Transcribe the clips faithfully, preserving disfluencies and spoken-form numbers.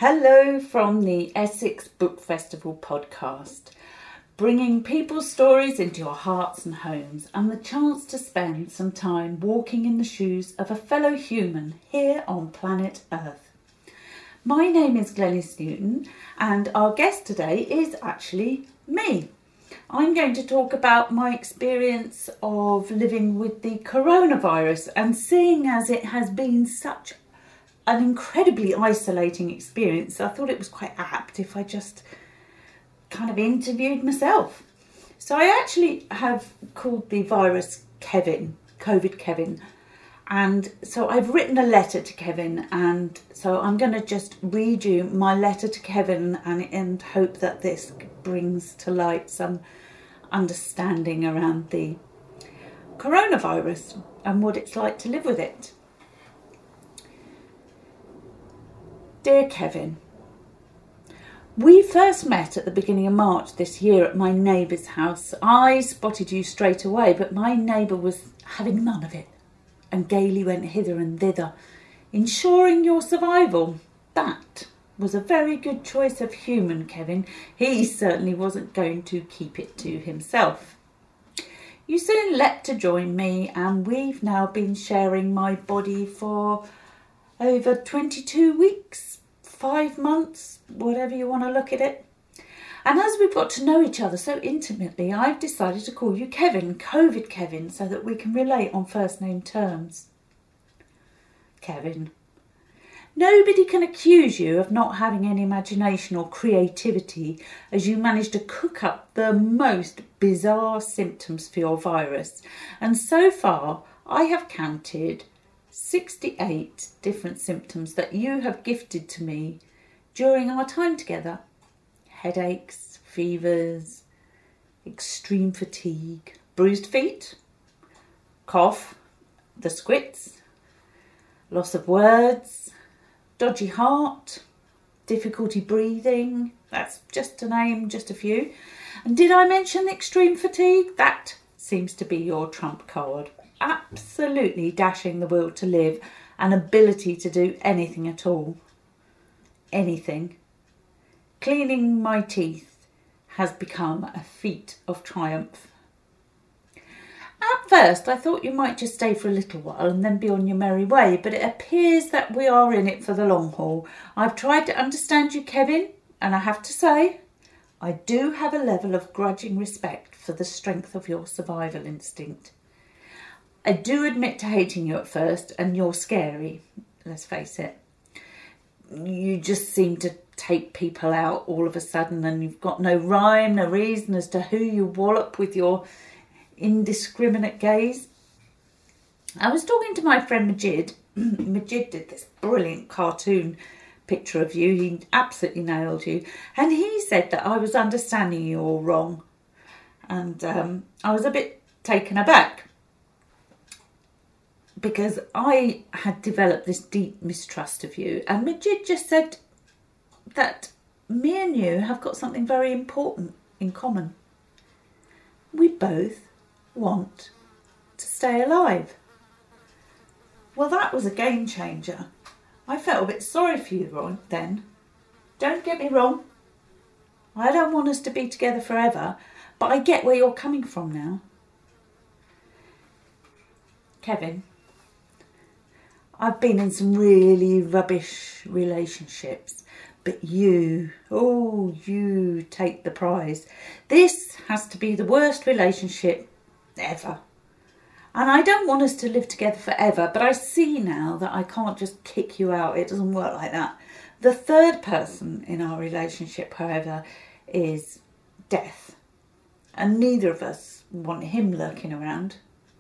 Hello from the Essex Book Festival podcast, bringing people's stories into your hearts and homes and the chance to spend some time walking in the shoes of a fellow human here on planet Earth. My name is Glenys Newton and our guest today is actually me. I'm going to talk about my experience of living with the coronavirus, and seeing as it has been such an incredibly isolating experience, I thought it was quite apt if I just kind of interviewed myself. So I actually have called the virus Kevin, COVID Kevin. And so I've written a letter to Kevin, and so I'm going to just read you my letter to Kevin and, and hope that this brings to light some understanding around the coronavirus and what it's like to live with it. Dear Kevin, we first met at the beginning of March this year at my neighbour's house. I spotted you straight away, but my neighbour was having none of it and gaily went hither and thither, ensuring your survival. That was a very good choice of human, Kevin. He certainly wasn't going to keep it to himself. You soon leapt to join me, and we've now been sharing my body for over twenty-two weeks, five months, whatever you want to look at it. And as we've got to know each other so intimately, I've decided to call you Kevin, COVID Kevin, so that we can relate on first name terms. Kevin, nobody can accuse you of not having any imagination or creativity as you managed to cook up the most bizarre symptoms for your virus. And so far, I have counted sixty-eight different symptoms that you have gifted to me during our time together. Headaches, fevers, extreme fatigue, bruised feet, cough, the squits, loss of words, dodgy heart, difficulty breathing. That's just to name just a few. And did I mention extreme fatigue? That seems to be your trump card. Absolutely dashing the will to live and ability to do anything at all. Anything. Cleaning my teeth has become a feat of triumph. At first, I thought you might just stay for a little while and then be on your merry way, but it appears that we are in it for the long haul. I've tried to understand you, Kevin, and I have to say, I do have a level of grudging respect for the strength of your survival instinct. I do admit to hating you at first, and you're scary, let's face it. You just seem to take people out all of a sudden, and you've got no rhyme, no reason as to who you wallop with your indiscriminate gaze. I was talking to my friend Majid. Majid did this brilliant cartoon picture of you. He absolutely nailed you. And he said that I was understanding you all wrong. And um, I was a bit taken aback, because I had developed this deep mistrust of you. And Majid just said that me and you have got something very important in common. We both want to stay alive. Well, that was a game changer. I felt a bit sorry for you then. Don't get me wrong. I don't want us to be together forever, but I get where you're coming from now. Kevin, I've been in some really rubbish relationships, but you, oh, you take the prize. This has to be the worst relationship ever. And I don't want us to live together forever, but I see now that I can't just kick you out. It doesn't work like that. The third person in our relationship, however, is death. And neither of us want him lurking around.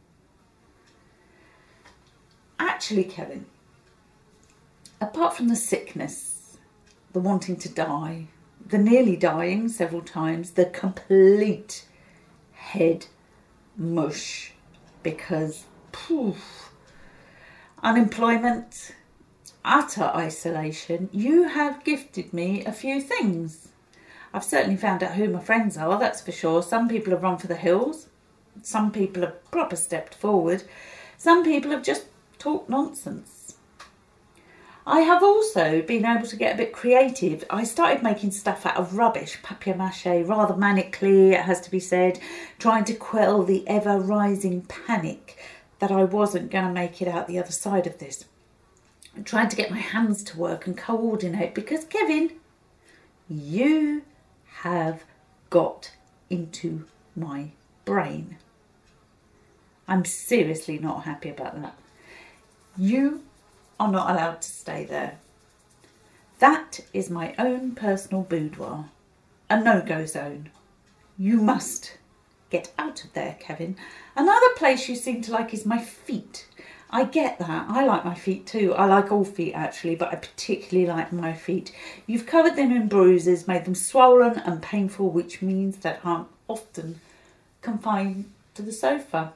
Actually, Kevin, apart from the sickness, the wanting to die, the nearly dying several times, the complete head mush, because poof, unemployment, utter isolation, you have gifted me a few things. I've certainly found out who my friends are, that's for sure. Some people have run for the hills. Some people have proper stepped forward. Some people have just talked nonsense. I have also been able to get a bit creative. I started making stuff out of rubbish, papier-mâché, rather manically, it has to be said, trying to quell the ever-rising panic that I wasn't going to make it out the other side of this. I'm trying to get my hands to work and coordinate because, Kevin, you have got into my brain. I'm seriously not happy about that. You are not allowed to stay there. That is my own personal boudoir, a no-go zone. You must get out of there, Kevin. Another place you seem to like is my feet. I get that. I like my feet too. I like all feet actually, but I particularly like my feet. You've covered them in bruises, made them swollen and painful, which means that I'm often confined to the sofa.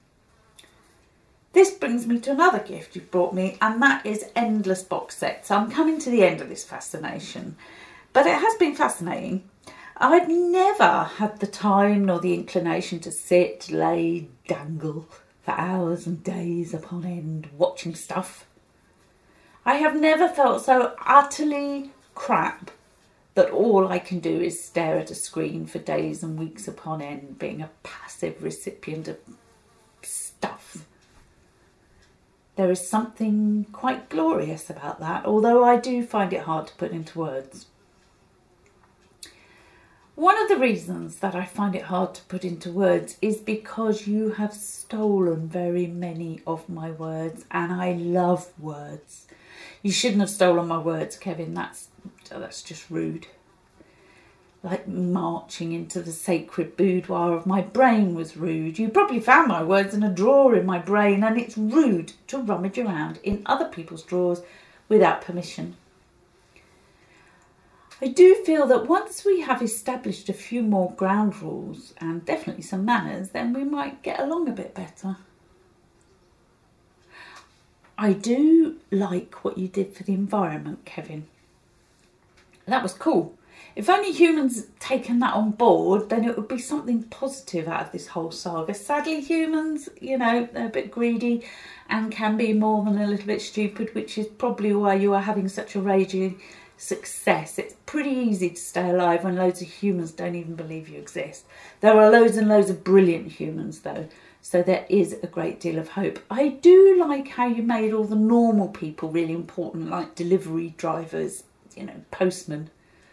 This brings me to another gift you've brought me, and that is endless box sets. I'm coming to the end of this fascination, but it has been fascinating. I've never had the time nor the inclination to sit, lay, dangle for hours and days upon end watching stuff. I have never felt so utterly crap that all I can do is stare at a screen for days and weeks upon end, being a passive recipient of stuff. There is something quite glorious about that, although I do find it hard to put into words. One of the reasons that I find it hard to put into words is because you have stolen very many of my words, and I love words. You shouldn't have stolen my words, Kevin. That's, that's just rude. Like marching into the sacred boudoir of my brain was rude. You probably found my words in a drawer in my brain, and it's rude to rummage around in other people's drawers without permission. I do feel that once we have established a few more ground rules and definitely some manners, then we might get along a bit better. I do like what you did for the environment, Kevin. That was cool. If only humans had taken that on board, then it would be something positive out of this whole saga. Sadly, humans, you know, they're a bit greedy and can be more than a little bit stupid, which is probably why you are having such a raging success. It's pretty easy to stay alive when loads of humans don't even believe you exist. There are loads and loads of brilliant humans, though, so there is a great deal of hope. I do like how you made all the normal people really important, like delivery drivers, you know, postmen.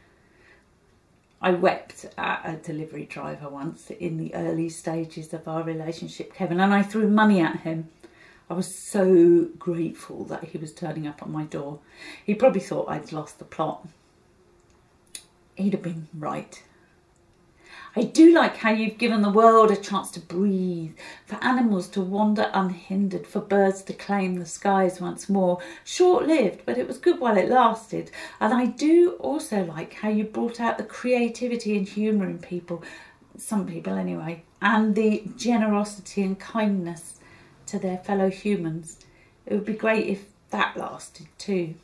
I wept at a delivery driver once in the early stages of our relationship, Kevin, and I threw money at him. I was so grateful that he was turning up at my door. He probably thought I'd lost the plot. He'd have been right. I do like how you've given the world a chance to breathe, for animals to wander unhindered, for birds to claim the skies once more. Short-lived, but it was good while it lasted. And I do also like how you brought out the creativity and humour in people, some people anyway, and the generosity and kindness to their fellow humans. It would be great if that lasted too.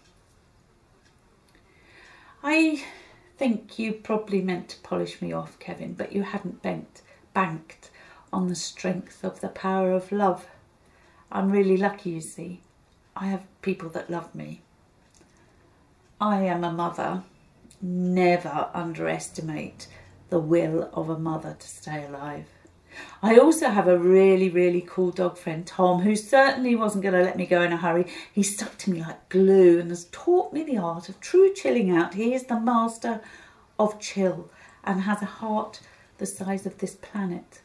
I think you probably meant to polish me off, Kevin, but you hadn't bent, banked on the strength of the power of love. I'm really lucky, you see. I have people that love me. I am a mother. Never underestimate the will of a mother to stay alive. I also have a really, really cool dog friend, Tom, who certainly wasn't going to let me go in a hurry. He stuck to me like glue and has taught me the art of true chilling out. He is the master of chill and has a heart the size of this planet.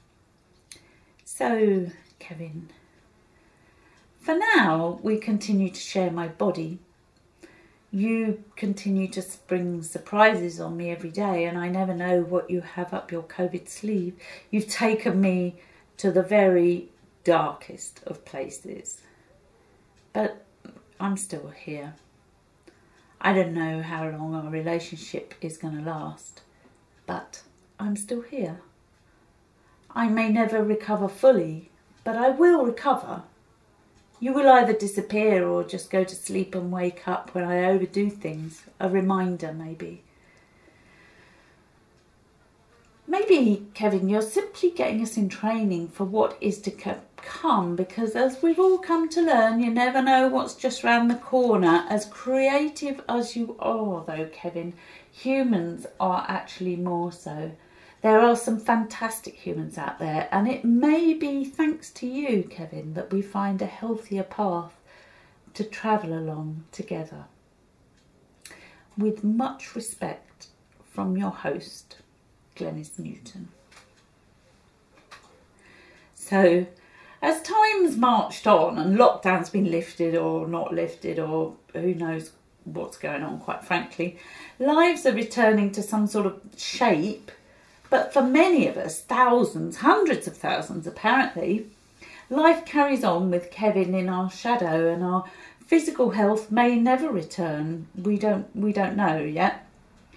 So, Kevin, for now, we continue to share my body. You continue to spring surprises on me every day, and I never know what you have up your COVID sleeve. You've taken me to the very darkest of places. But I'm still here. I don't know how long our relationship is going to last, but I'm still here. I may never recover fully, but I will recover. You will either disappear or just go to sleep and wake up when I overdo things. A reminder, maybe. maybe, Kevin, you're simply getting us in training for what is to come, because as we've all come to learn, you never know what's just round the corner. As creative as you are, though, Kevin, humans are actually more so. There are some fantastic humans out there, and it may be thanks to you, Kevin, that we find a healthier path to travel along together. With much respect from your host, Glenys Newton. So, as time's marched on and lockdown's been lifted or not lifted, or who knows what's going on, quite frankly, lives are returning to some sort of shape. But for many of us, thousands, hundreds of thousands apparently, life carries on with Kevin in our shadow, and our physical health may never return. We don't, we don't know yet.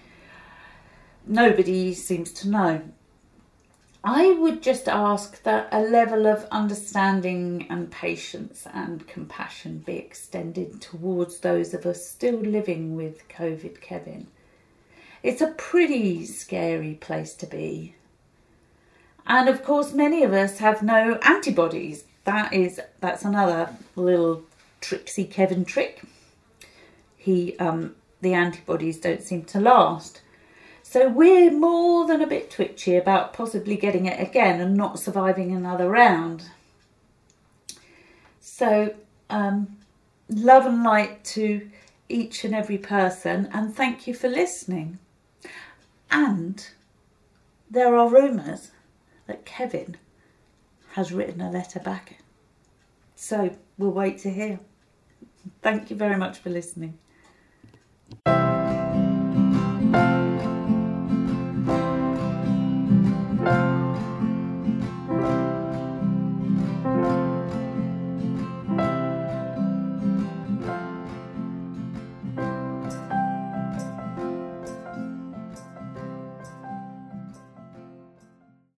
Nobody seems to know. I would just ask that a level of understanding and patience and compassion be extended towards those of us still living with COVID, Kevin. It's a pretty scary place to be. And of course, many of us have no antibodies. That is, that's another little tricksy Kevin trick. He, um, the antibodies don't seem to last. So we're more than a bit twitchy about possibly getting it again and not surviving another round. So, um, love and light to each and every person, and thank you for listening. And there are rumours that Kevin has written a letter back. So we'll wait to hear. Thank you very much for listening.